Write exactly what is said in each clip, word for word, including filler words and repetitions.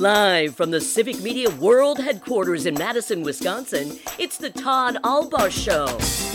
Live from the Civic Media World Headquarters in Madison, Wisconsin, it's the Todd Albaugh Show.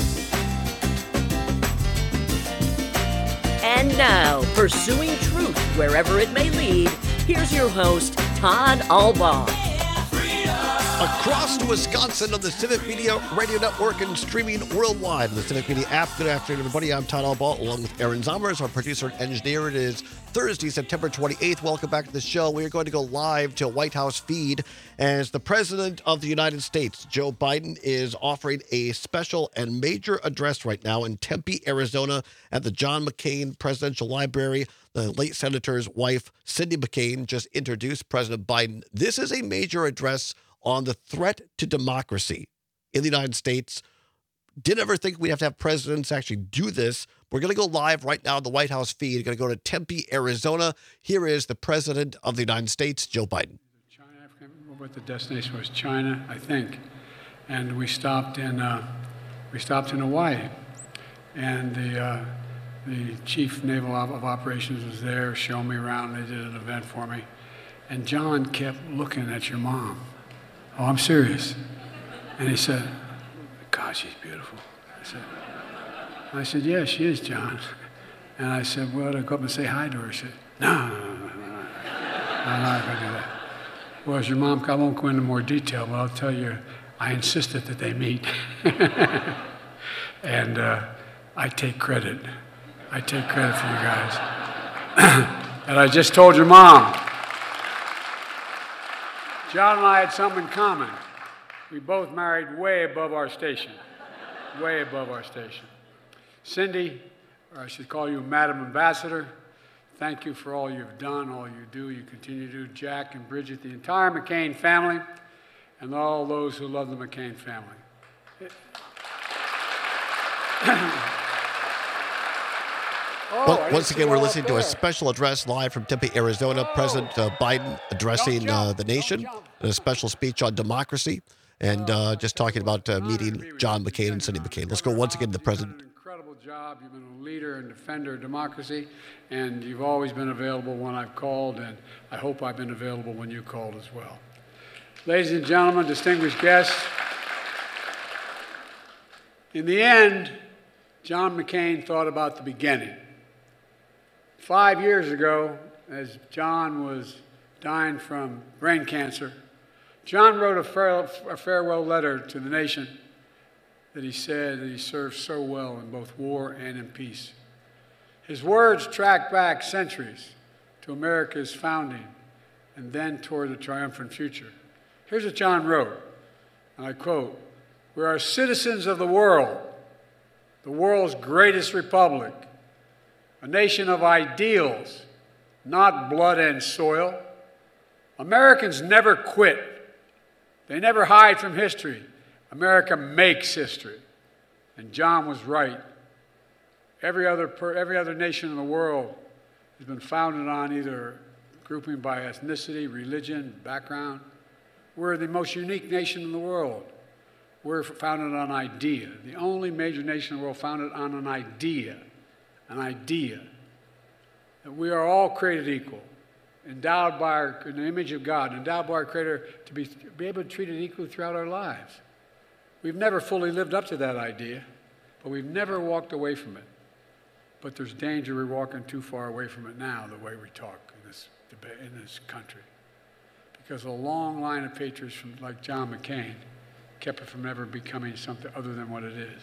And now, pursuing truth wherever it may lead, here's your host, Todd Albaugh. Across Wisconsin on the Civic Media Radio Network and streaming worldwide on the Civic Media app. Good afternoon, everybody. I'm Todd Albaugh, along with Aaron Zommers, our producer and engineer. It is Thursday, September twenty-eighth. Welcome back to the show. We are going to go live to a White House feed as the President of the United States, Joe Biden, is offering a special and major address right now in Tempe, Arizona, at the John McCain Presidential Library. The late senator's wife, Cindy McCain, just introduced President Biden. This is a major address on the threat to democracy in the United States. Didn't ever think we'd have to have presidents actually do this. We're going to go live right now on the White House feed. We're going to go to Tempe, Arizona. Here is the President of the United States, Joe Biden. China, I forget what the destination was. China, I think. And we stopped in uh, we stopped in Hawaii, and the uh, the chief naval of operations was there, showing me around. They did an event for me, and John kept looking at your mom. Oh, I'm serious. And he said, God, she's beautiful. I said, I said, yeah, she is, John. And I said, well, to go up and say hi to her. She said, no, no, no, no, no, no. I'm not going to do that. Well, as your mom, I won't go into more detail, but I'll tell you, I insisted that they meet. And uh, I take credit. I take credit for you guys. And I just told your mom, John and I had something in common. We both married way above our station, way above our station. Cindy, or I should call you Madam Ambassador, thank you for all you've done, all you do, you continue to do. Jack and Bridget, the entire McCain family, and all those who love the McCain family. Oh, well, once again, we're listening to a special address live from Tempe, Arizona. Oh. President uh, Biden addressing uh, the nation in a special speech on democracy and uh, just talking about uh, meeting John McCain and Cindy McCain. Let's go once again to the President. You've done an incredible job. You've been a leader and defender of democracy, and you've always been available when I've called, and I hope I've been available when you called as well. Ladies and gentlemen, distinguished guests, in the end, John McCain thought about the beginning. Five years ago, as John was dying from brain cancer, John wrote a, fare- a farewell letter to the nation that he said that he served so well in both war and in peace. His words track back centuries to America's founding and then toward the triumphant future. Here's what John wrote, and I quote, "We are citizens of the world, the world's greatest republic, a nation of ideals, not blood and soil. Americans never quit. They never hide from history. America makes history." And John was right. Every other, per, every other nation in the world has been founded on either grouping by ethnicity, religion, background. We're the most unique nation in the world. We're founded on idea. The only major nation in the world founded on an idea. An idea that we are all created equal, endowed by our, in the image of God, endowed by our Creator to be, to be able to treat it equally throughout our lives. We've never fully lived up to that idea, but we've never walked away from it. But there's danger we're walking too far away from it now, the way we talk in this debate, in this country. Because a long line of patriots from, like John McCain kept it from ever becoming something other than what it is.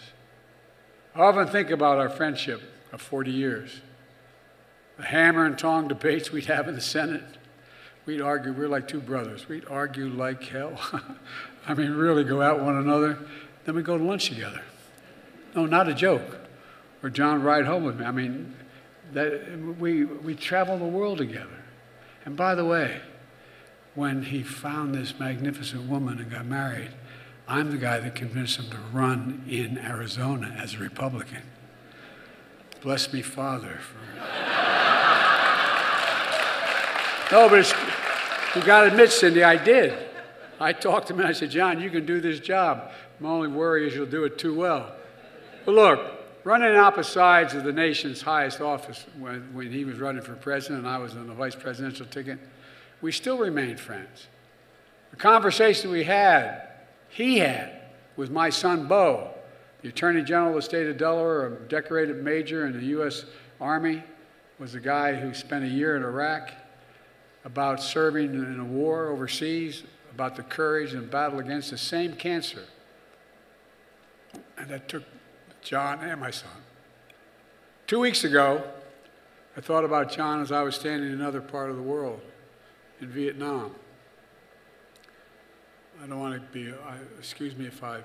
I often think about our friendship of forty years. The hammer and tong debates we'd have in the Senate. We'd argue, we're like two brothers. We'd argue like hell. I mean, really go at one another. Then we'd go to lunch together. No, not a joke. Or John would ride home with me. I mean, that we, we travel the world together. And by the way, when he found this magnificent woman and got married, I'm the guy that convinced him to run in Arizona as a Republican. Bless me, Father. For... No, but it's, you got to admit, Cindy, I did. I talked to him and I said, John, you can do this job. My only worry is you'll do it too well. But look, running on opposite sides of the nation's highest office when, when he was running for president and I was on the vice presidential ticket, we still remain friends. The conversation we had, he had, with my son, Bo, the Attorney General of the state of Delaware, a decorated major in the U S Army, was a guy who spent a year in Iraq, about serving in a war overseas, about the courage and battle against the same cancer. And that took John and my son. Two weeks ago, I thought about John as I was standing in another part of the world, in Vietnam. I don't want to be, I, excuse me if I,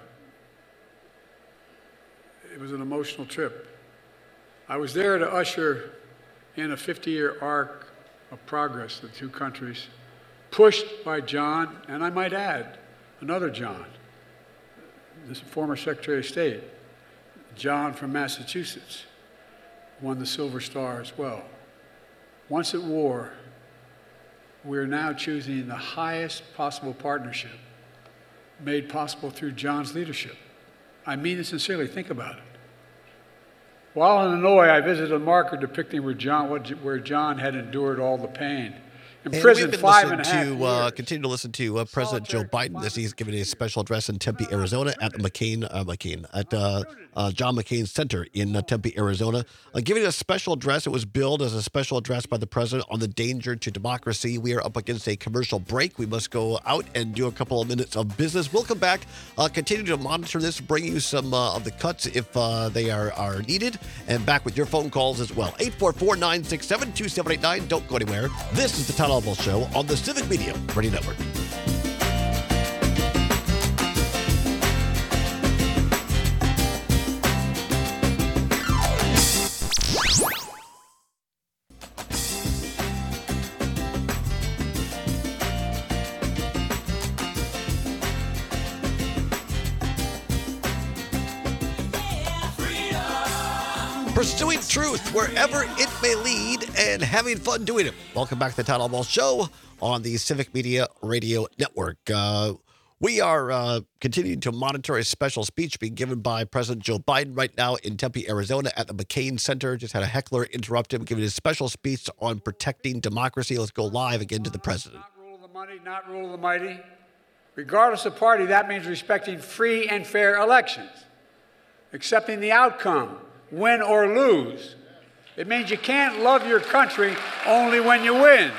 it was an emotional trip. I was there to usher in a fifty-year arc of progress of the two countries, pushed by John, and I might add, another John, this former Secretary of State, John from Massachusetts, won the Silver Star as well. Once at war, we're now choosing the highest possible partnership made possible through John's leadership. I mean it sincerely. Think about it. While in Hanoi, I visited a marker depicting where John, where John had endured all the pain. In and prison, we've been five and a listening half to, years. uh, continue to listen to uh, President Joe Biden as he's giving a special address in Tempe, Arizona, at the McCain, uh, McCain, at uh, uh, John McCain Center in uh, Tempe, Arizona. Uh, giving a special address. It was billed as a special address by the president on the danger to democracy. We are up against a commercial break. We must go out and do a couple of minutes of business. We'll come back, uh, continue to monitor this, bring you some uh, of the cuts if uh, they are, are needed, and back with your phone calls as well. eight four four, nine six seven, two seven eight nine. Don't go anywhere. This is the Todd Albaugh Show on the Civic Media Radio Network. Pursuing truth wherever it may lead and having fun doing it. Welcome back to the Todd Albaugh Show on the Civic Media Radio Network. Uh, we are uh, continuing to monitor a special speech being given by President Joe Biden right now in Tempe, Arizona at the McCain Center. Just had a heckler interrupt him, giving his special speech on protecting democracy. Let's go live again to the president. Not rule of the money, not rule of the mighty. Regardless of party, that means respecting free and fair elections, accepting the outcome, win or lose. It means you can't love your country only when you win.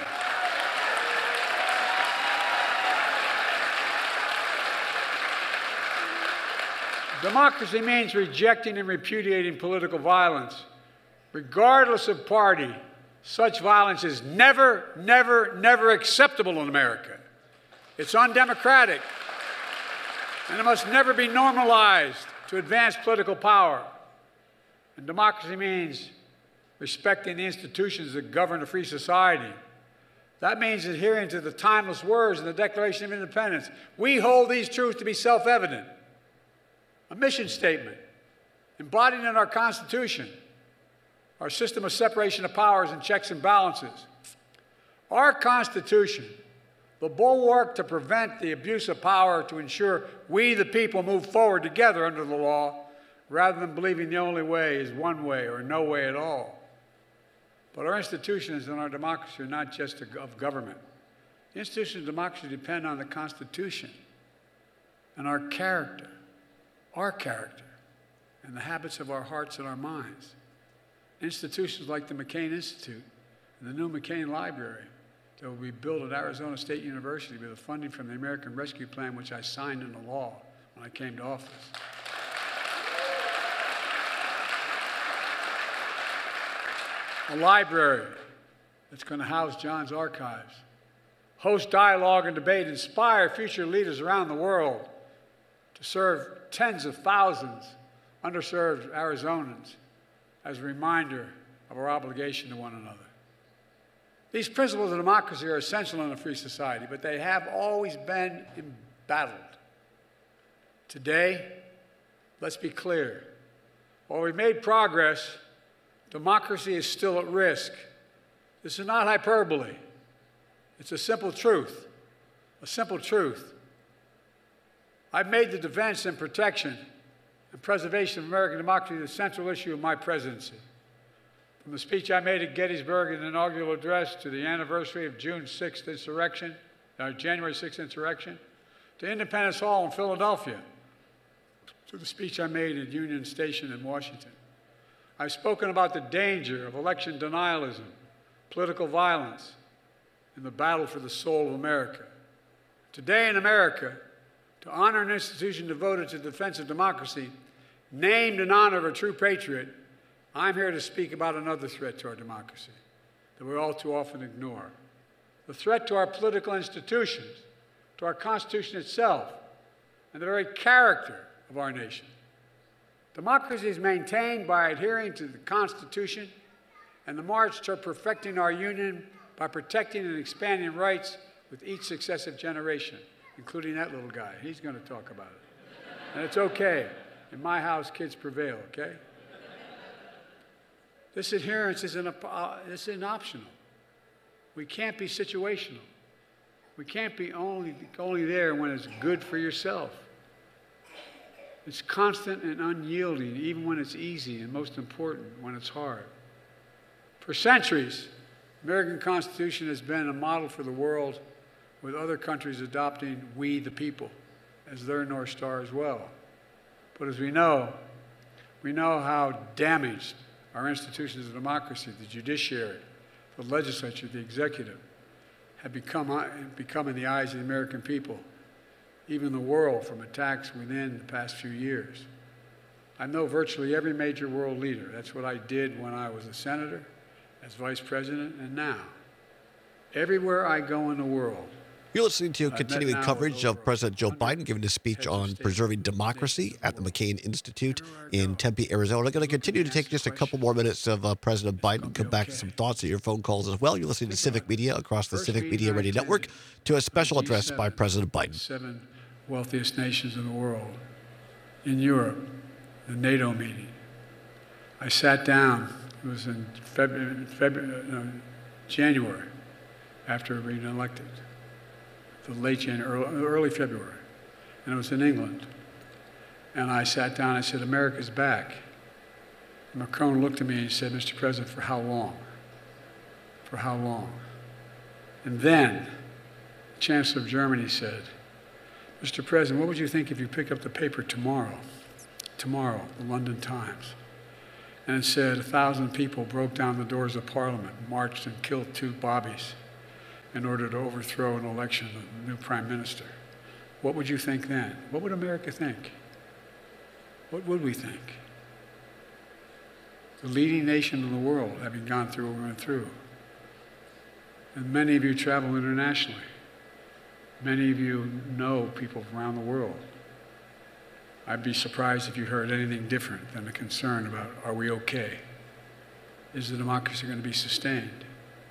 Democracy means rejecting and repudiating political violence. Regardless of party, such violence is never, never, never acceptable in America. It's undemocratic, and it must never be normalized to advance political power. And democracy means respecting the institutions that govern a free society. That means adhering to the timeless words in the Declaration of Independence. We hold these truths to be self-evident. A mission statement embodied in our Constitution, our system of separation of powers and checks and balances. Our Constitution, the bulwark to prevent the abuse of power, to ensure we, the people, move forward together under the law, rather than believing the only way is one way or no way at all. But our institutions and our democracy are not just of government. The institutions of democracy depend on the Constitution and our character, our character, and the habits of our hearts and our minds. Institutions like the McCain Institute and the new McCain Library that will be built at Arizona State University with the funding from the American Rescue Plan, which I signed into law when I came to office. A library that's going to house John's archives, host dialogue and debate, inspire future leaders around the world to serve tens of thousands of underserved Arizonans as a reminder of our obligation to one another. These principles of democracy are essential in a free society, but they have always been embattled. Today, let's be clear. While we've made progress, democracy is still at risk. This is not hyperbole. It's a simple truth, a simple truth. I've made the defense and protection and preservation of American democracy the central issue of my presidency. From the speech I made at Gettysburg in the inaugural address to the anniversary of June sixth insurrection, uh, January sixth insurrection, to Independence Hall in Philadelphia, to the speech I made at Union Station in Washington. I've spoken about the danger of election denialism, political violence, and the battle for the soul of America. Today in America, to honor an institution devoted to the defense of democracy, named in honor of a true patriot, I'm here to speak about another threat to our democracy that we all too often ignore. The threat to our political institutions, to our Constitution itself, and the very character of our nation. Democracy is maintained by adhering to the Constitution and the march toward perfecting our union by protecting and expanding rights with each successive generation, including that little guy. He's going to talk about it. And it's okay. In my house, kids prevail, okay? This adherence isn't, a, uh, isn't optional. We can't be situational. We can't be only, only there when it's good for yourself. It's constant and unyielding, even when it's easy, and most important, when it's hard. For centuries, the American Constitution has been a model for the world, with other countries adopting we the people as their North Star as well. But as we know, we know how damaged our institutions of democracy, the judiciary, the legislature, the executive, have become, become in the eyes of the American people, even the world, from attacks within the past few years. I know virtually every major world leader. That's what I did when I was a senator, as vice president, and now. Everywhere I go in the world, You're listening to continuing coverage of President Joe Biden giving a speech on preserving democracy at the McCain Institute in Tempe, Arizona. I'm going to continue to take just a couple more minutes of uh, President Biden, come back to some thoughts at your phone calls as well. You're listening to Civic Media across the Civic Media Radio Network to a special address by President Biden. Seven wealthiest nations in the world, in Europe, the NATO meeting. I sat down, it was in February, February no, January, after being elected. The late January, early, early February, and it was in England. And I sat down and I said, America's back. And Macron looked at me and he said, Mister President, for how long? For how long? And then the Chancellor of Germany said, Mister President, what would you think if you pick up the paper tomorrow, tomorrow, the London Times, and it said a thousand people broke down the doors of Parliament, marched and killed two bobbies in order to overthrow an election of the new prime minister. What would you think then? What would America think? What would we think? The leading nation in the world, having gone through what we went through. And many of you travel internationally. Many of you know people from around the world. I'd be surprised if you heard anything different than a concern about, are we okay? Is the democracy going to be sustained?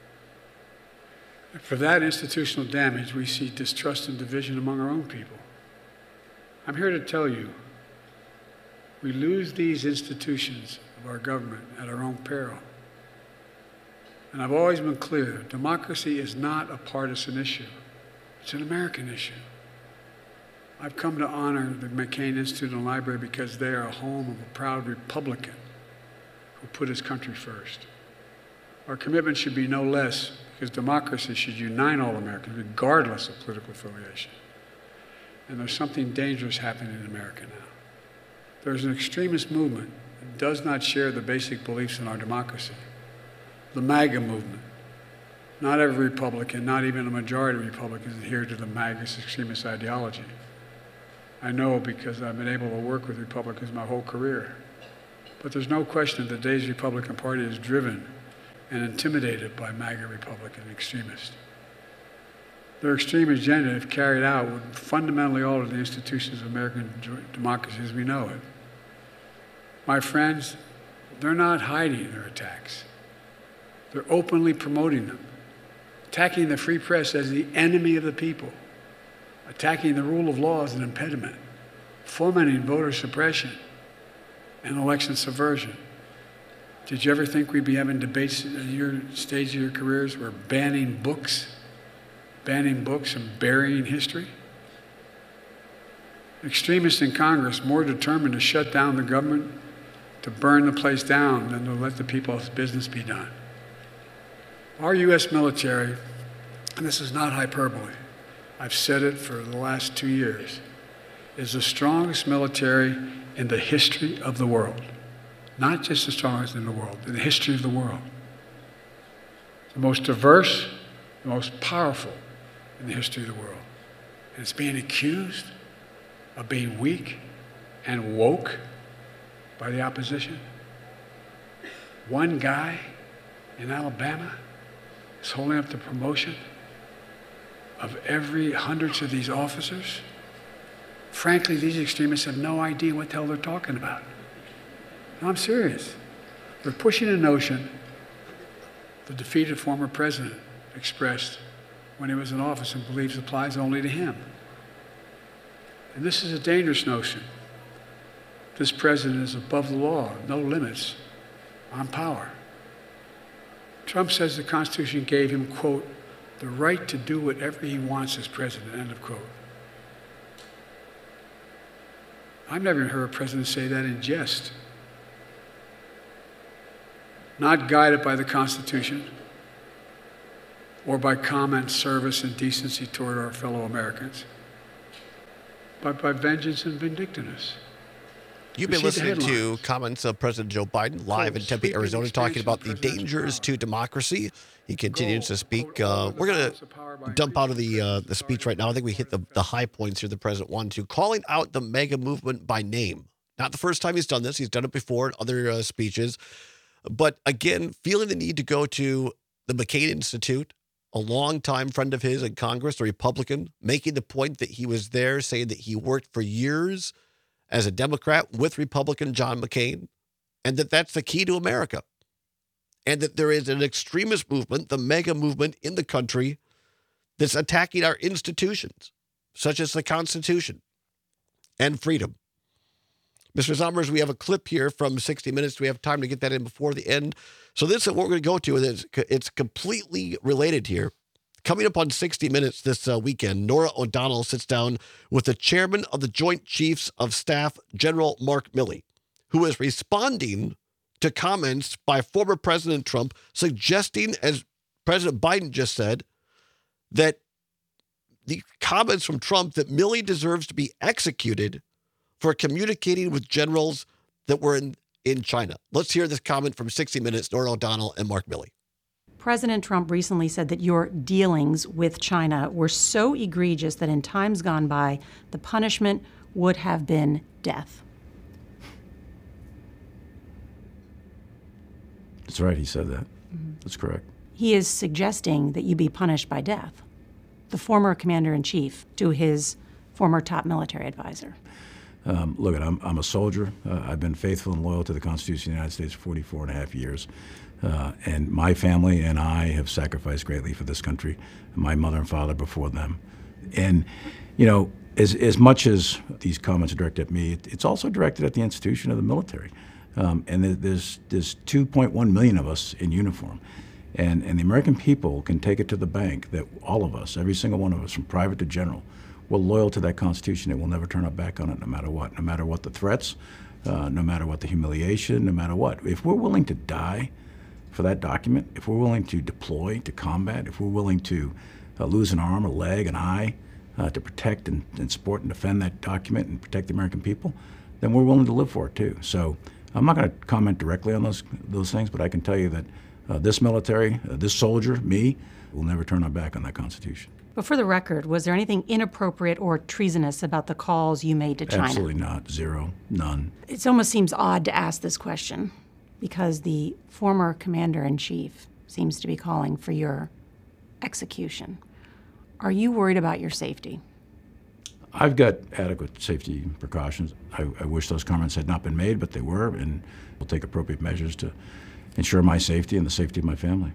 For that institutional damage, we see distrust and division among our own people. I'm here to tell you, we lose these institutions of our government at our own peril. And I've always been clear, democracy is not a partisan issue. It's an American issue. I've come to honor the McCain Institute and Library because they are a home of a proud Republican who put his country first. Our commitment should be no less, because democracy should unite all Americans, regardless of political affiliation. And there's something dangerous happening in America now. There's an extremist movement that does not share the basic beliefs in our democracy. The MAGA movement. Not every Republican, not even a majority of Republicans adhere to the MAGA extremist ideology. I know because I've been able to work with Republicans my whole career. But there's no question that today's Republican Party is driven and intimidated by MAGA Republican extremists. Their extreme agenda, if carried out, would fundamentally alter the institutions of American democracy as we know it. My friends, they're not hiding their attacks. They're openly promoting them, attacking the free press as the enemy of the people, attacking the rule of law as an impediment, fomenting voter suppression and election subversion. Did you ever think we'd be having debates at your stage of your careers where banning books, banning books and burying history? Extremists in Congress more determined to shut down the government to burn the place down than to let the people's business be done. Our U S military, and this is not hyperbole, I've said it for the last two years, is the strongest military in the history of the world. Not just the strongest in the world, in the history of the world. The most diverse, the most powerful in the history of the world. And it's being accused of being weak and woke by the opposition. One guy in Alabama is holding up the promotion of every hundreds of these officers. Frankly, these extremists have no idea what the hell they're talking about. No, I'm serious. They're pushing a notion the defeated former president expressed when he was in office and believes applies only to him. And this is a dangerous notion. This president is above the law, no limits on power. Trump says the Constitution gave him, quote, the right to do whatever he wants as president, end of quote. I've never heard a president say that in jest. Not guided by the Constitution or by common service and decency toward our fellow Americans, but by vengeance and vindictiveness. You've been listening to comments of President Joe Biden live in Tempe, Arizona, talking about the dangers to democracy. He continues to speak. Uh, we're going to dump out of the uh, the speech right now. I think we hit the, the high points here the president wanted to. Calling out the MAGA movement by name. Not the first time he's done this. He's done it before in other uh, speeches. But again, feeling the need to go to the McCain Institute, a longtime friend of his in Congress, a Republican, making the point that he was there, saying that he worked for years as a Democrat with Republican John McCain, and that that's the key to America. And that there is an extremist movement, the MAGA movement in the country, that's attacking our institutions, such as the Constitution and freedom. Mister Sommers, we have a clip here from sixty minutes. Do we have time to get that in before the end? So this is what we're going to go to. It's, it's completely related here. Coming up on sixty minutes this uh, weekend, Norah O'Donnell sits down with the chairman of the Joint Chiefs of Staff, General Mark Milley, who is responding to comments by former President Trump suggesting, as President Biden just said, that the comments from Trump that Milley deserves to be executed for communicating with generals that were in, in China. Let's hear this comment from sixty minutes, Norah O'Donnell and Mark Milley. President Trump recently said that your dealings with China were so egregious that in times gone by, the punishment would have been death. That's right, he said that. Mm-hmm. That's correct. He is suggesting that you be punished by death. The former commander-in-chief to his former top military advisor. Um, look, I'm, I'm a soldier. Uh, I've been faithful and loyal to the Constitution of the United States for forty-four and a half years. Uh, and my family and I have sacrificed greatly for this country, my mother and father before them. And, you know, as, as much as these comments are directed at me, it, it's also directed at the institution of the military. Um, and there's, there's two point one million of us in uniform. And, and the American people can take it to the bank that all of us, every single one of us, from private to general, we're loyal to that Constitution and we'll never turn our back on it no matter what, no matter what the threats, uh, no matter what the humiliation, no matter what. If we're willing to die for that document, if we're willing to deploy to combat, if we're willing to uh, lose an arm, a leg, an eye, uh, to protect and, and support and defend that document and protect the American people, then we're willing to live for it too. So I'm not going to comment directly on those those things, but I can tell you that uh, this military, uh, this soldier, me, will never turn our back on that Constitution. But for the record, was there anything inappropriate or treasonous about the calls you made to China? Absolutely not. Zero. None. It almost seems odd to ask this question because the former commander-in-chief seems to be calling for your execution. Are you worried about your safety? I've got adequate safety precautions. I, I wish those comments had not been made, but they were, and we'll take appropriate measures to ensure my safety and the safety of my family.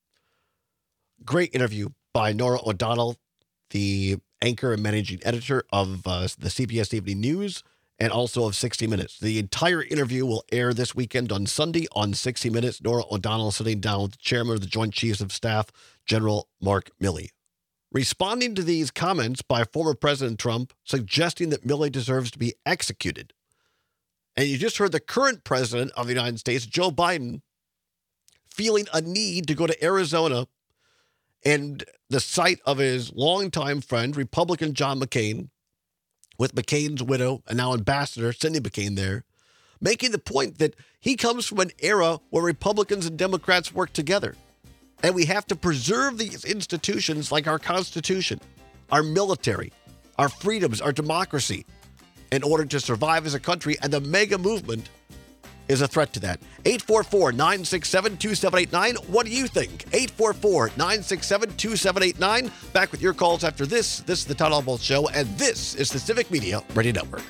Great interview by Norah O'Donnell, the anchor and managing editor of uh, the C B S Evening News and also of sixty minutes. The entire interview will air this weekend on Sunday on sixty minutes. Norah O'Donnell sitting down with the chairman of the Joint Chiefs of Staff, General Mark Milley. Responding to these comments by former President Trump, suggesting that Milley deserves to be executed And you just heard the current president of the United States, Joe Biden, feeling a need to go to Arizona and the site of his longtime friend, Republican John McCain, with McCain's widow and now Ambassador Cindy McCain there, making the point that he comes from an era where Republicans and Democrats work together. And we have to preserve these institutions like our Constitution, our military, our freedoms, our democracy, in order to survive as a country. And the mega movement is a threat to that. eight four four, nine six seven, two seven eight nine. What do you think? eight four four, nine six seven, two seven eight nine. Back with your calls after this. This is the Todd Albaugh Show, and this is the Civic Media Radio Network.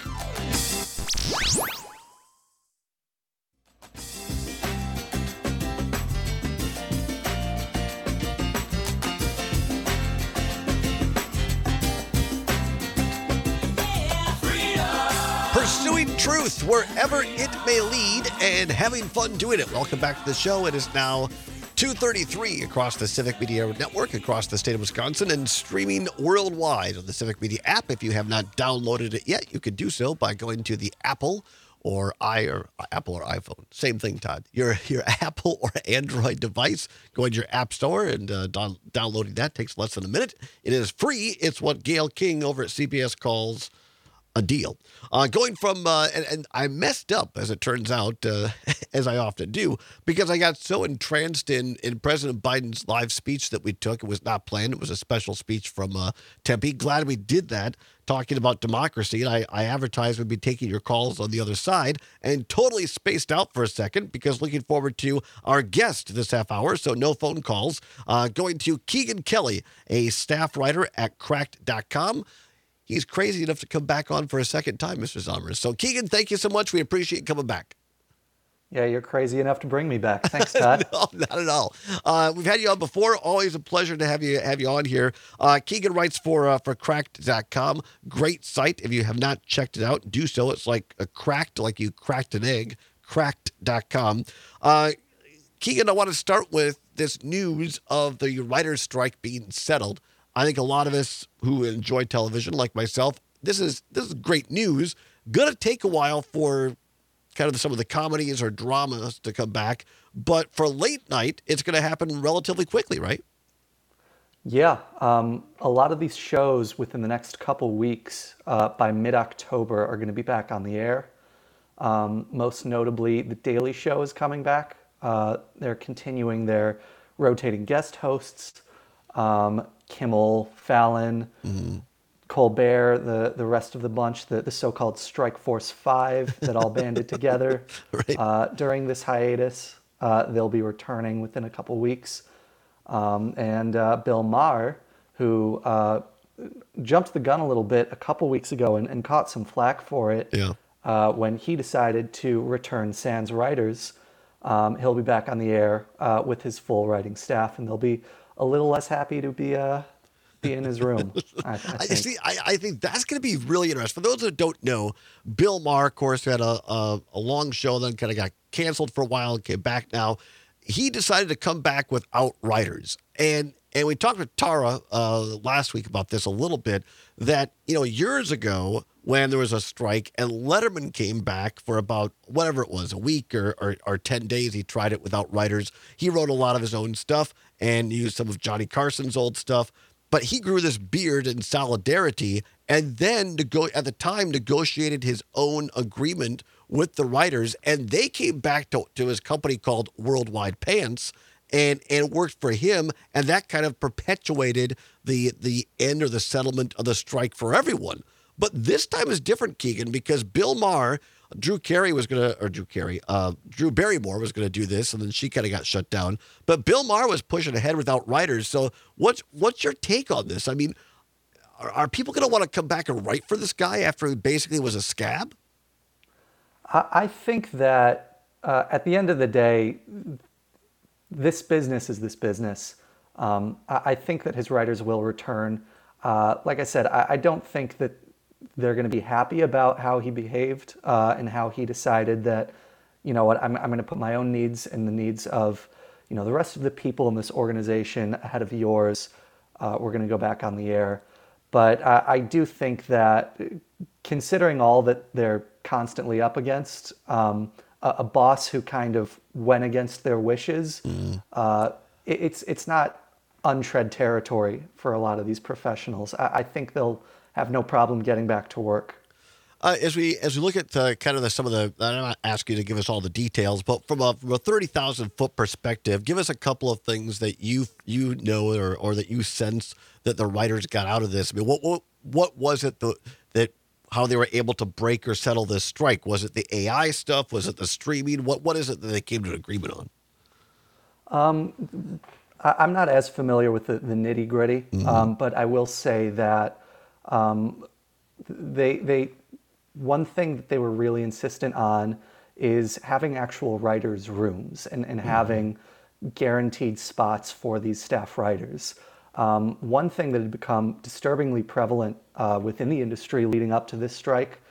Pursuing truth wherever it may lead and having fun doing it. Welcome back to the show. It is now two thirty-three across the Civic Media Network, across the state of Wisconsin, and streaming worldwide on the Civic Media app. If you have not downloaded it yet, you can do so by going to the Apple or i or Apple or iPhone. Same thing, Todd. Your your Apple or Android device, going to your app store and uh, down, downloading that takes less than a minute. It is free. It's what Gail King over at C B S calls a deal. Uh, going from, uh, and, and I messed up, as it turns out, uh, as I often do, because I got so entranced in, in President Biden's live speech that we took. It was not planned. It was a special speech from uh, Tempe. Glad we did that, talking about democracy. And I, I advertised we'd be taking your calls on the other side, and totally spaced out for a second because looking forward to our guest this half hour. So no phone calls. Uh, going to Keegan Kelly, a staff writer at cracked dot com. He's crazy enough to come back on for a second time, Mister Zommers. So, Keegan, thank you so much. We appreciate you coming back. Yeah, you're crazy enough to bring me back. Thanks, Todd. No, not at all. Uh, we've had you on before. Always a pleasure to have you have you on here. Uh, Keegan writes for uh, for cracked dot com. Great site. If you have not checked it out, do so. It's like a cracked, like you cracked an egg. cracked dot com. Uh, Keegan, I want to start with this news of the writer's strike being settled. I think a lot of us who enjoy television, like myself, this is this is great news. Going to take a while for kind of some of the comedies or dramas to come back, but for late night, it's going to happen relatively quickly, right? Yeah, um, a lot of these shows within the next couple weeks, uh, by mid-October, are going to be back on the air. Um, most notably, The Daily Show is coming back. Uh, they're continuing their rotating guest hosts. Um, Kimmel, Fallon, mm-hmm. Colbert, the, the rest of the bunch, the, the so-called Strike Force Five that all banded together right. uh, during this hiatus. Uh, they'll be returning within a couple weeks. Um, and uh, Bill Maher, who uh, jumped the gun a little bit a couple weeks ago and, and caught some flack for it yeah. uh, when he decided to return Sans writers. Um, he'll be back on the air uh, with his full writing staff, and they'll be a little less happy to be uh, be in his room. I, I, think. I see. I, I think that's going to be really interesting. For those that don't know, Bill Maher, of course, had a, a, a long show, then kind of got canceled for a while, and came back now. He decided to come back without writers. And and we talked with Tara uh, last week about this a little bit, that, you know, years ago when there was a strike and Letterman came back for about whatever it was, a week or, or, or ten days, he tried it without writers. He wrote a lot of his own stuff and used some of Johnny Carson's old stuff. But he grew this beard in solidarity and then nego- at the time negotiated his own agreement with the writers. And they came back to, to his company called Worldwide Pants and, and worked for him. And that kind of perpetuated the, the end or the settlement of the strike for everyone. But this time is different, Keegan, because Bill Maher, Drew Carey was going to, or Drew Carey, uh, Drew Barrymore was going to do this, and then she kind of got shut down. But Bill Maher was pushing ahead without writers. So what's what's your take on this? I mean, are, are people going to want to come back and write for this guy after he basically was a scab? I, I think that uh, at the end of the day, this business is this business. Um, I, I think that his writers will return. Uh, like I said, I, I don't think that they're going to be happy about how he behaved uh, and how he decided that, you know what, I'm, I'm going to put my own needs and the needs of, you know, the rest of the people in this organization ahead of yours. Uh, we're going to go back on the air. But uh, I do think that considering all that they're constantly up against. Um, a, a boss who kind of went against their wishes. Mm. Uh, it, it's it's not untread territory for a lot of these professionals. I, I think they'll have no problem getting back to work. Uh, as we as we look at uh, kind of the, some of the, I'm not asking you to give us all the details, but from a from a thirty thousand foot perspective, give us a couple of things that you you know or or that you sense that the writers got out of this. I mean, what what what was it the, that how they were able to break or settle this strike? Was it the A I stuff? Was it the streaming? What what is it that they came to an agreement on? Um, I, I'm not as familiar with the, the nitty gritty, mm-hmm. um, but I will say that um, they they. One thing that they were really insistent on is having actual writers' rooms and, and mm-hmm. having guaranteed spots for these staff writers. Um, one thing that had become disturbingly prevalent uh, within the industry leading up to this strike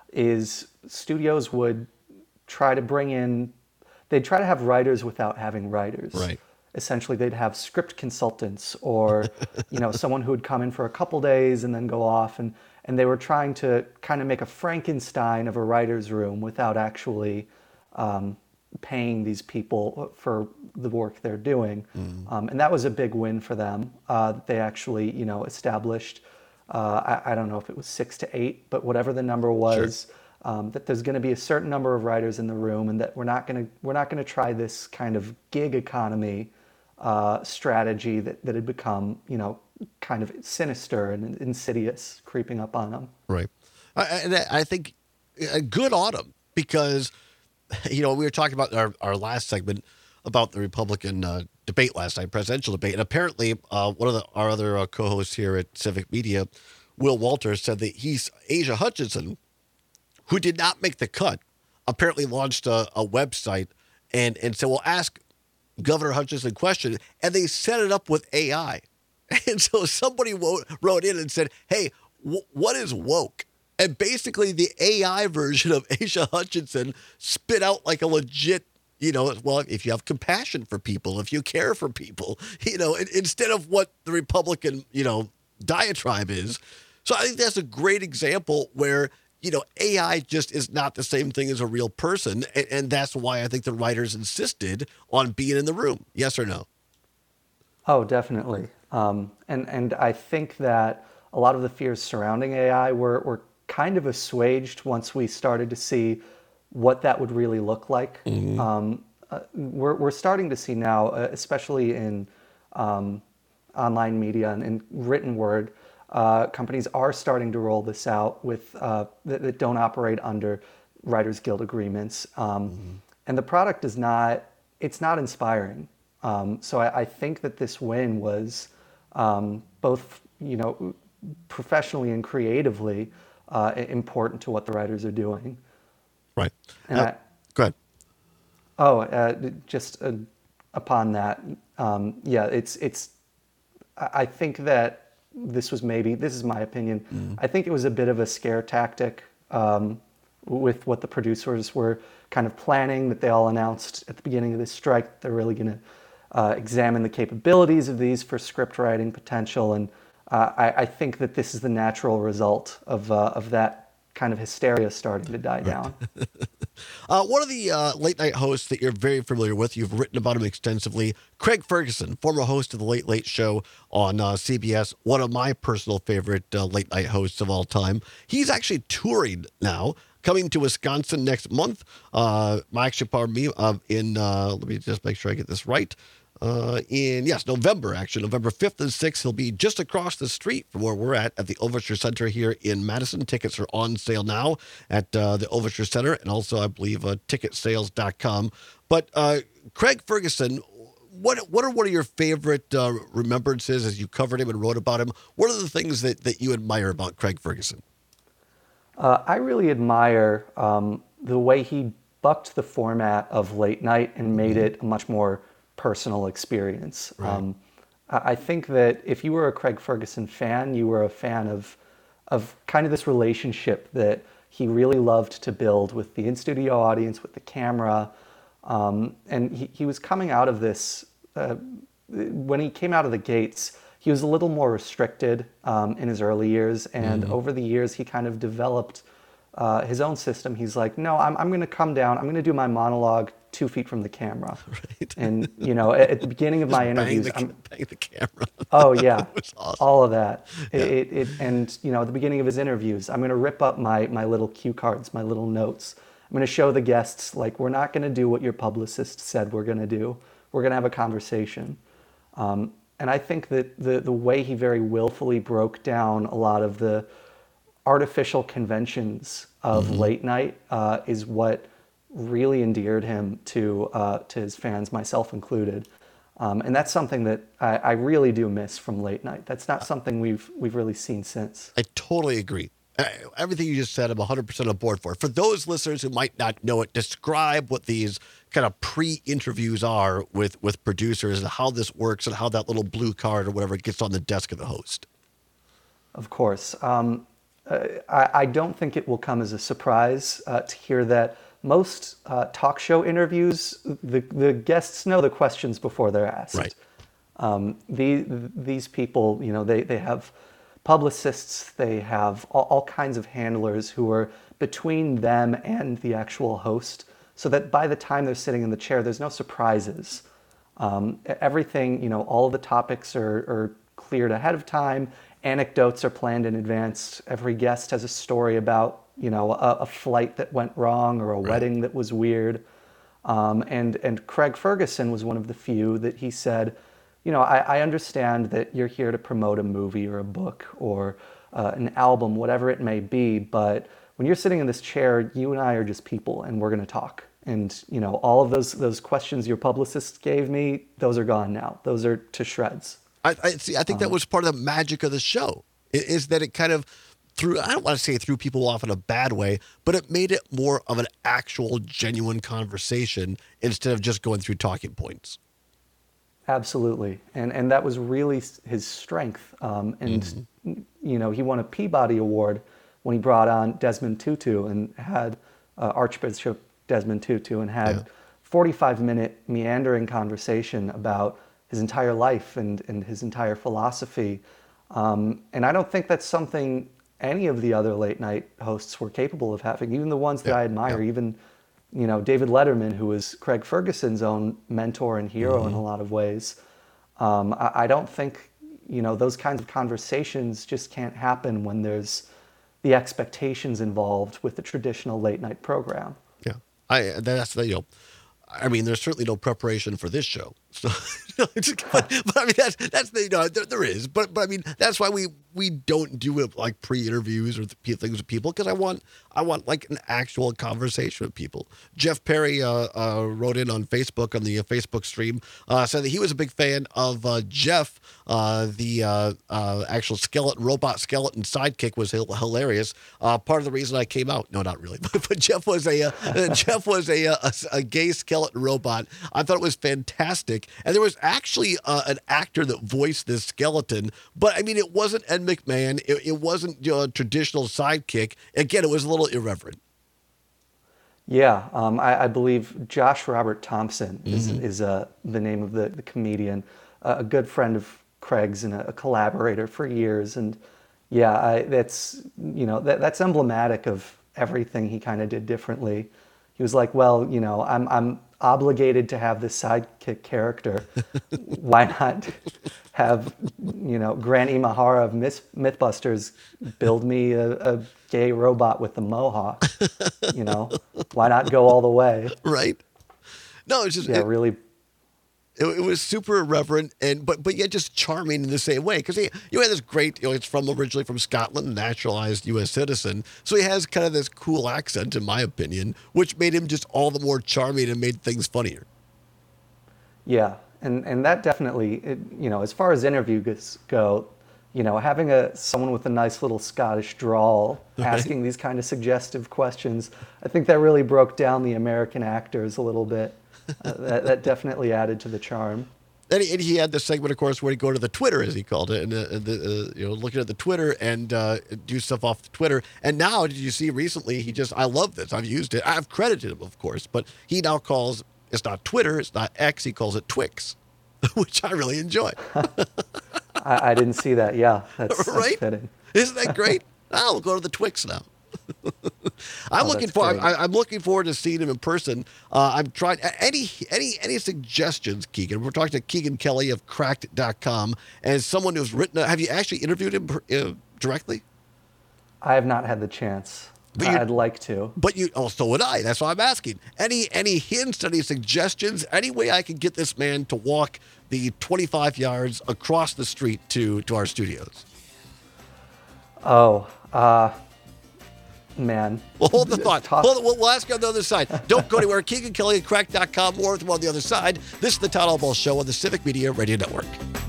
is studios would try to bring in, they'd try to have writers without having writers. Right. Essentially, they'd have script consultants or, you know, someone who would come in for a couple days and then go off, and and they were trying to kind of make a Frankenstein of a writer's room without actually um, paying these people for the work they're doing. Mm. Um, and that was a big win for them. Uh, they actually, you know, established, uh, I, I don't know if it was six to eight, but whatever the number was, sure. um, that there's going to be a certain number of writers in the room, and that we're not going to we're not going to try this kind of gig economy uh, strategy that, that had become, you know, kind of sinister and insidious, creeping up on them. Right. I, and I think a good on them because, you know, we were talking about our, our last segment about the Republican uh, debate last night, presidential debate. And apparently uh, one of the, our other uh, co-hosts here at Civic Media, Will Walters, said that he's Asa Hutchinson, who did not make the cut, apparently launched a, a website and, and said, well, ask Governor Hutchinson a question. And they set it up with A I. And so somebody wrote, wrote in and said, hey, w- what is woke? And basically the A I version of Asa Hutchinson spit out like a legit, you know, well, if you have compassion for people, if you care for people, you know, instead of what the Republican, you know, diatribe is. So I think that's a great example where, you know, A I just is not the same thing as a real person. And, and that's why I think the writers insisted on being in the room. Yes or no? Oh, definitely. Um, and, and I think that a lot of the fears surrounding A I were, were kind of assuaged once we started to see what that would really look like. Mm-hmm. Um, uh, we're, we're starting to see now, uh, especially in um, online media and in written word, uh, companies are starting to roll this out with uh, that, that don't operate under Writers Guild agreements. Um, mm-hmm. And the product is not, it's not inspiring. Um, so I, I think that this win was um, both, you know, professionally and creatively uh, important to what the writers are doing. Right. And uh, I, go ahead. Oh, uh, just uh, upon that, um, yeah, it's it's. I think that this was maybe, this is my opinion, mm. I think it was a bit of a scare tactic um, with what the producers were kind of planning, that they all announced at the beginning of this strike. They're really going to uh, examine the capabilities of these for script writing potential, and uh, I, I think that this is the natural result of uh, of that kind of hysteria starting to die down. uh, one of the uh, late night hosts that you're very familiar with, you've written about him extensively, Craig Ferguson, former host of the Late Late Show on uh, C B S, one of my personal favorite uh, late night hosts of all time. He's actually touring now, coming to Wisconsin next month. Uh, actually, pardon me, uh, in, uh, let me just make sure I get this right. Uh, in, yes, November, actually, November fifth and sixth, he'll be just across the street from where we're at, at the Overture Center here in Madison. Tickets are on sale now at uh, the Overture Center, and also, I believe, uh, ticket sales dot com. But uh, Craig Ferguson, what what are one of your favorite uh, remembrances as you covered him and wrote about him? What are the things that, that you admire about Craig Ferguson? Uh, I really admire um, the way he bucked the format of late night and made mm-hmm. it a much more personal experience. Right. Um, I think that if you were a Craig Ferguson fan, you were a fan of of kind of this relationship that he really loved to build with the in-studio audience, with the camera. Um, and he, he was coming out of this, uh, when he came out of the gates, he was a little more restricted um, in his early years. And mm-hmm. over the years, he kind of developed uh, his own system. He's like, no, I'm, I'm going to come down. I'm going to do my monologue two feet from the camera. Right. And, you know, at, at the beginning of Just my interviews, bang the, I'm, bang the camera. oh yeah, It was awesome. all of that. Yeah. It, it, it, and, you know, at the beginning of his interviews, I'm going to rip up my, my little cue cards, my little notes. I'm going to show the guests, like, we're not going to do what your publicist said we're going to do. We're going to have a conversation. Um, and I think that the, the way he very willfully broke down a lot of the artificial conventions of mm-hmm. late night uh, is what really endeared him to uh, to his fans, myself included. Um, and that's something that I, I really do miss from late night. That's not something we've we've really seen since. I totally agree. Uh, everything you just said, I'm one hundred percent on board for. For those listeners who might not know it, describe what these kind of pre-interviews are with, with producers and how this works and how that little blue card or whatever gets on the desk of the host. Of course. Um, I, I don't think it will come as a surprise uh, to hear that most uh, talk show interviews, the, the guests know the questions before they're asked. Right. Um, the, these people, you know, they, they have publicists, they have all, all kinds of handlers who are between them and the actual host, so that by the time they're sitting in the chair, there's no surprises. Um, everything, you know, all of the topics are, are cleared ahead of time. Anecdotes are planned in advance. Every guest has a story about, you know, a, a flight that went wrong or a Right. wedding that was weird. Um, and, and Craig Ferguson was one of the few that he said, you know, I, I understand that you're here to promote a movie or a book or uh, an album, whatever it may be, but when you're sitting in this chair, you and I are just people and we're going to talk. And, you know, all of those those questions your publicist gave me, those are gone now. Those are to shreds. I, I see. I think that was part of the magic of the show, i- is that it kind of threw, I don't want to say it threw people off in a bad way, but it made it more of an actual, genuine conversation instead of just going through talking points. Absolutely. And and that was really s- his strength. Um, and, Mm-hmm. you know, he won a Peabody Award when he brought on Desmond Tutu and had uh, Archbishop Desmond Tutu and had Yeah. forty-five minute meandering conversation about his entire life and, and his entire philosophy. Um, and I don't think that's something any of the other late night hosts were capable of having, even the ones that Yeah, I admire, yeah. even, you know, David Letterman, who was Craig Ferguson's own mentor and hero Mm-hmm. in a lot of ways. Um, I, I don't think, you know, those kinds of conversations just can't happen when there's the expectations involved with the traditional late night program. Yeah, I that's the, you know, I mean, there's certainly no preparation for this show. So, you know, it's just, but, but I mean, that's that's the you know there, there is, but but I mean, that's why we we don't do it like pre-interviews or th- things with people, because I want I want like an actual conversation with people. Jeff Perry uh, uh, wrote in on Facebook on the uh, Facebook stream, uh, said that he was a big fan of uh, Jeff. Uh, the uh, uh, actual skeleton robot skeleton sidekick was hil- hilarious. Uh, part of the reason I came out, no, not really, but, but Jeff was a uh, Jeff was a, a a gay skeleton robot. I thought it was fantastic, and there was actually uh, an actor that voiced this skeleton, but I mean, it wasn't Ed McMahon. It, it wasn't, you know, a traditional sidekick. Again, it was a little irreverent. Yeah, um, I, I believe Josh Robert Thompson is, is uh, the name of the, the comedian, uh, a good friend of Craig's and a, a collaborator for years. And yeah, I, that's, you know, that, that's emblematic of everything he kind of did differently. He was like, well, you know, I'm, I'm obligated to have this sidekick character. Why not have, you know, Grant Imahara of Myth- Mythbusters build me a, a gay robot with a mohawk? You know, why not go all the way? Right? No, it's just Yeah, it, really. it, it was super irreverent and but but yet just charming in the same way, because he you had this great, you know, it's from originally from Scotland, naturalized U S citizen, so he has kind of this cool accent, in my opinion, which made him just all the more charming and made things funnier. Yeah, and and that definitely, it, you know, as far as interviews go, you know, having a someone with a nice little Scottish drawl asking these kind of suggestive questions, I think that really broke down the American actors a little bit. Uh, that that definitely added to the charm. And he, and he had this segment, of course, where he'd go to the Twitter, as he called it, and uh, the, uh, you know, looking at the Twitter and uh, do stuff off the Twitter. And now, did you see recently? He just, I love this. I've used it. I've credited him, of course, but he now calls, it's not Twitter, it's not X. He calls it Twix, which I really enjoy. I, I didn't see that. Yeah, that's, that's Right? fitting. Isn't that great? I'll go to the Twix now. I'm Oh, looking that's for. great. I, I'm looking forward to seeing him in person. Uh, I'm trying. Any any any suggestions, Keegan? We're talking to Keegan Kelly of Cracked dot com, and someone who's written. Have you actually interviewed him uh, directly? I have not had the chance. But you're- I'd like to. But you, oh, so would I. That's why I'm asking. Any any hints, any suggestions, any way I can get this man to walk the twenty-five yards across the street to to our studios? Oh, uh, man. Well, hold the thought. Tough. Hold it. We'll, we'll ask you on the other side. Don't go anywhere. Keegan Kelly at Cracked dot com. More with him on the other side. This is the Todd Allball Show on the Civic Media Radio Network.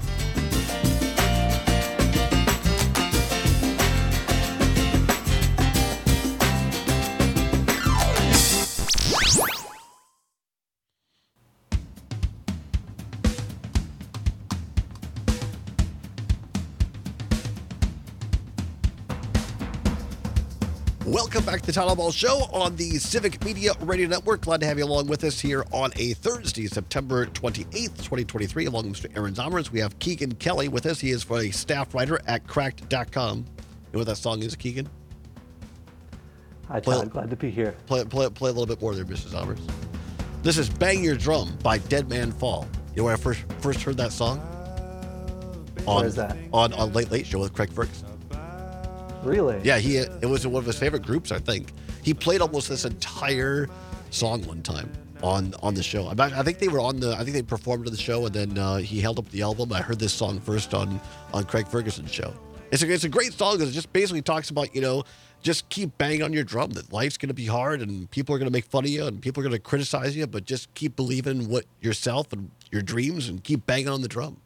Welcome back to the Todd Allball Show on the Civic Media Radio Network. Glad to have you along with us here on a Thursday, September twenty-eighth, twenty twenty-three. Along with Mister Aaron Zomers, we have Keegan Kelly with us. He is a staff writer at Cracked dot com. You know what that song is, Keegan? Hi, Well- Todd. Glad to be here. Play, play, play a little bit more there, Mister Zomers. This is Bang Your Drum by Dead Man Fall. You know where I first first heard that song? On, Where is that? On, on Late Late Show with Craig Ferguson. Really? Yeah, he it was one of his favorite groups, I think. He played almost this entire song one time on on the show. I, I think they were on the. I think they performed on the show, and then uh, he held up the album. I heard this song first on on Craig Ferguson's show. It's a it's a great song because it just basically talks about, you know, just keep banging on your drum. That life's going to be hard, and people are going to make fun of you, and people are going to criticize you, but just keep believing what yourself and your dreams, and keep banging on the drum.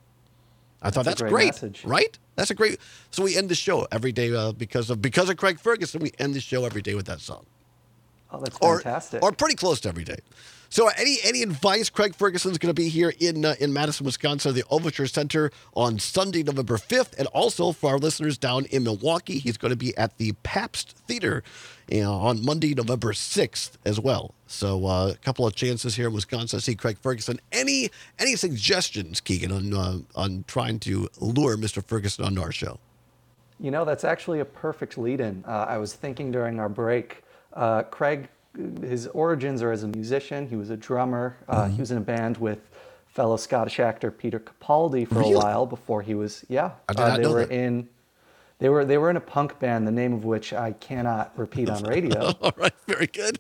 I thought That's that's, a great great, message. right? That's a great. So we end the show every day uh, because of because of Craig Ferguson. We end the show every day with that song, Oh, that's or fantastic. or pretty close to every day. So any any advice? Craig Ferguson's going to be here in uh, in Madison, Wisconsin, the Overture Center on Sunday, November fifth, and also for our listeners down in Milwaukee, he's going to be at the Pabst Theater, you know, on Monday, November sixth as well. So uh, a couple of chances here in Wisconsin to see Craig Ferguson. Any any suggestions, Keegan, on uh, on trying to lure Mister Ferguson onto our show? You know, that's actually a perfect lead-in. Uh, I was thinking during our break, uh, Craig, his origins are as a musician. He was a drummer. Uh, Mm-hmm. He was in a band with fellow Scottish actor Peter Capaldi for Really? a while before he was, yeah. I did uh, not they know were that. in, they were they were in a punk band, the name of which I cannot repeat on radio. All right, very good.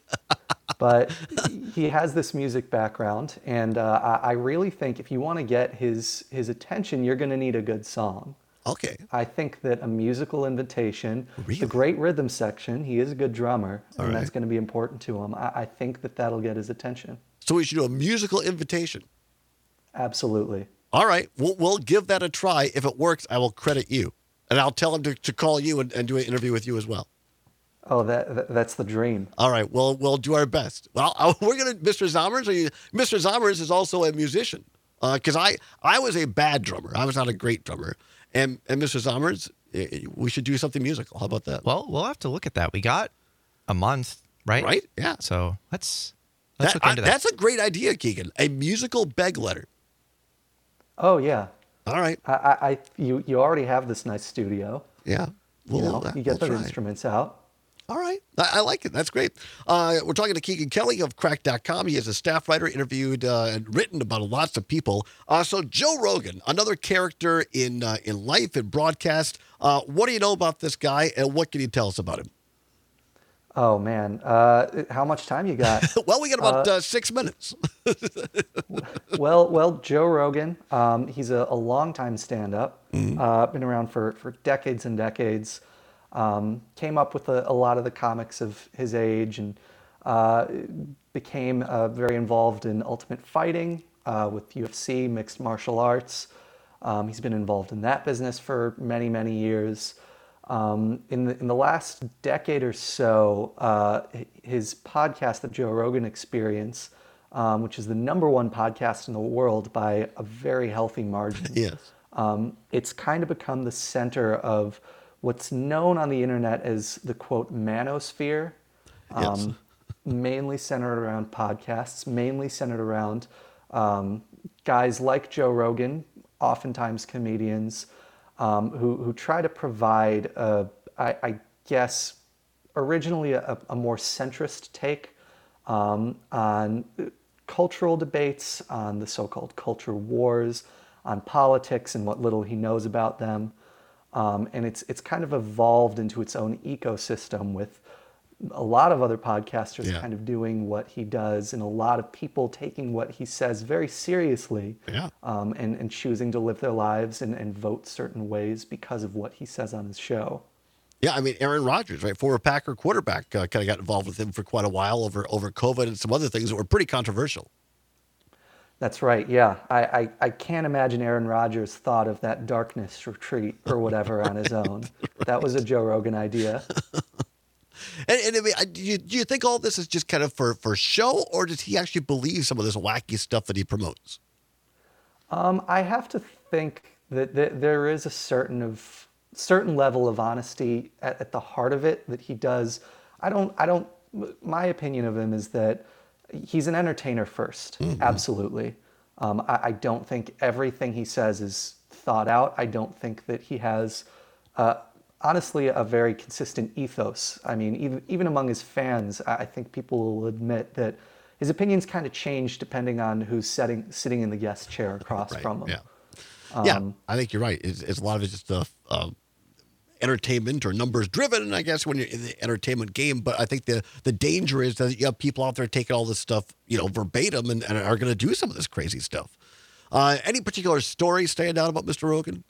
But he has this music background, and uh, I, I really think if you want to get his his attention, you're going to need a good song. Okay. I think that a musical invitation, Really? the great rhythm section, he is a good drummer, All and right. that's going to be important to him. I, I think that that'll get his attention. So we should do a musical invitation. Absolutely. All right, we'll, we'll give that a try. If it works, I will credit you. And I'll tell him to, to call you and, and do an interview with you as well. Oh, that, that that's the dream. All right, well, we'll do our best. Well, I, we're going to, Mister Zomers, are you, Mister Zomers is also a musician. Because I, I was a bad drummer. I was not a great drummer. And, and Mister Zomers, eh, we should do something musical. How about that? Well, we'll have to look at that. We got a month, right? Right? Yeah. So let's let's That- look into I- that. That's a great idea, Keegan. A musical beg letter. Oh yeah. All right. I, I, I you you already have this nice studio. Yeah. You We'll, know, uh, you get we'll the try. instruments out. All right. I, I like it. That's great. Uh, we're talking to Keegan Kelly of Cracked dot com. He is a staff writer, interviewed uh, and written about lots of people. Uh, so Joe Rogan, another character in uh, in life and broadcast. Uh, what do you know about this guy, and what can you tell us about him? Oh man, uh, how much time you got? Well, we got about uh, six minutes. well, well, Joe Rogan, um, he's a, a longtime stand-up, Mm-hmm. uh, been around for, for decades and decades. Um, came up with a, a lot of the comics of his age, and uh, became uh, very involved in Ultimate Fighting uh, with U F C, mixed martial arts. Um, he's been involved in that business for many, many years. Um, in the in the last decade or so, uh, his podcast, The Joe Rogan Experience, um, which is the number one podcast in the world by a very healthy margin. Yes. Um, it's kind of become the center of what's known on the internet as the quote manosphere, um, Yes. mainly centered around podcasts, mainly centered around um, guys like Joe Rogan, oftentimes comedians, um, who, who try to provide, a, I, I guess, originally a, a more centrist take um, on cultural debates, on the so-called culture wars, on politics and what little he knows about them. Um, and it's it's kind of evolved into its own ecosystem with a lot of other podcasters Yeah. kind of doing what he does, and a lot of people taking what he says very seriously, Yeah. um, and, and choosing to live their lives and, and vote certain ways because of what he says on his show. Yeah, I mean, Aaron Rodgers, right, former Packer quarterback, uh, kind of got involved with him for quite a while over over COVID and some other things that were pretty controversial. That's right, yeah. I, I, I can't imagine Aaron Rodgers thought of that darkness retreat or whatever on his own. That was a Joe Rogan idea. And, and I mean, I- do you, do you think all this is just kind of for, for show, or does he actually believe some of this wacky stuff that he promotes? Um, I have to think that th- there is a certain of certain level of honesty at, at the heart of it that he does. I don't. I don't. My opinion of him is that he's an entertainer first. Mm-hmm. Absolutely. Um, I, I don't think everything he says is thought out. I don't think that he has, uh, honestly, a very consistent ethos. I mean, even even among his fans, I I think people will admit that his opinions kind of change depending on who's sitting sitting in the guest chair across Right, from him. yeah. yeah, I think you're right. It's, it's a lot of it's just uh, uh, entertainment or numbers driven, I guess, when you're in the entertainment game. But I think the the danger is that you have people out there taking all this stuff, you know, verbatim and, and are going to do some of this crazy stuff. Uh, any particular story stand out about Mister Rogan?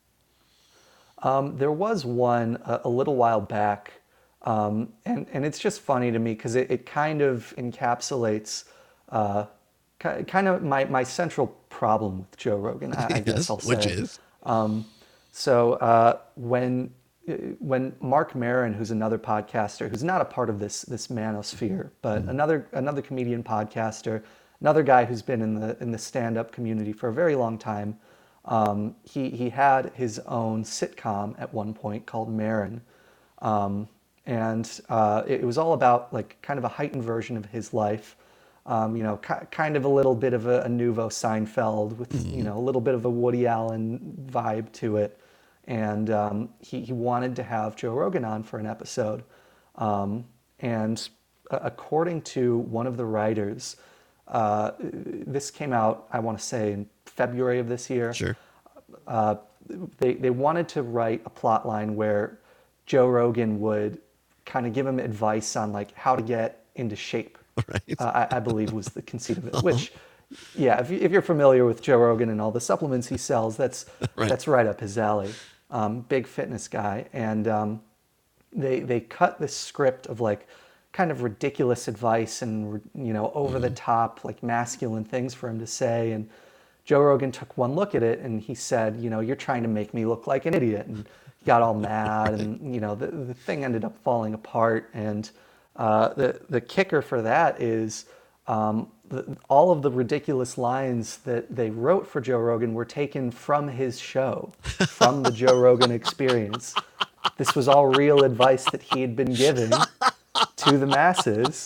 Um, there was one a, a little while back, um, and, and it's just funny to me because it, it kind of encapsulates uh, ki- kind of my, my central problem with Joe Rogan, I, I guess Yes, I'll say. which is? Um, so uh, when when Mark Maron, who's another podcaster, who's not a part of this this manosphere, but another another comedian podcaster, another guy who's been in the in the stand-up community for a very long time, um, he he had his own sitcom at one point called Maron, um, and uh, it, it was all about like kind of a heightened version of his life. Um, you know, ki- kind of a little bit of a, a nouveau Seinfeld with, you know, a little bit of a Woody Allen vibe to it. And um, he, he wanted to have Joe Rogan on for an episode. Um, and uh, according to one of the writers, uh, this came out, I want to say, in February of this year. Sure. Uh, they, they wanted to write a plot line where Joe Rogan would kind of give him advice on like how to get into shape. Right. Uh, I, I believe was the conceit of it. Uh-huh. Which, yeah, if, you, if you're familiar with Joe Rogan and all the supplements he sells, that's right. that's right up his alley. Um, big fitness guy, and um, they they cut this script of like kind of ridiculous advice and you know over mm-hmm. the top like masculine things for him to say. And Joe Rogan took one look at it and he said, you know, you're trying to make me look like an idiot, and he got all mad, right. and you know the the thing ended up falling apart. And Uh, the the kicker for that is um, the, all of the ridiculous lines that they wrote for Joe Rogan were taken from his show, from the Joe Rogan Experience. This was all real advice that he had been giving to the masses.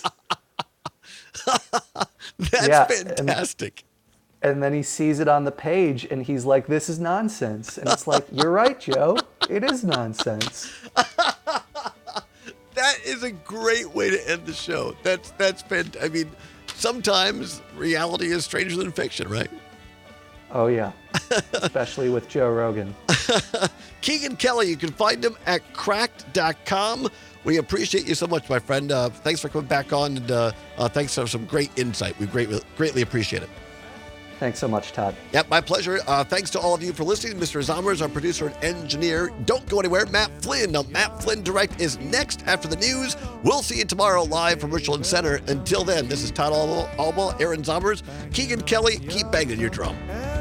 That's yeah, fantastic. And, and then he sees it on the page and he's like, this is nonsense. And it's like, you're right, Joe. It is nonsense. That is a great way to end the show. That's that's fantastic. I mean, sometimes reality is stranger than fiction, right? Oh yeah, especially with Joe Rogan. Keegan Kelly, you can find him at cracked dot com. We appreciate you so much, my friend. Uh, thanks for coming back on, and uh, uh, thanks for some great insight. We greatly greatly appreciate it. Thanks so much, Todd. Yep, my pleasure. Uh, thanks to all of you for listening. Mister Zommers, our producer and engineer. Don't go anywhere. Matt Flynn. Now, Matt Flynn Direct is next after the news. We'll see you tomorrow live from Richland Center. Until then, this is Todd Alba, Aaron Zommers, Keegan Kelly. Keep banging your drum.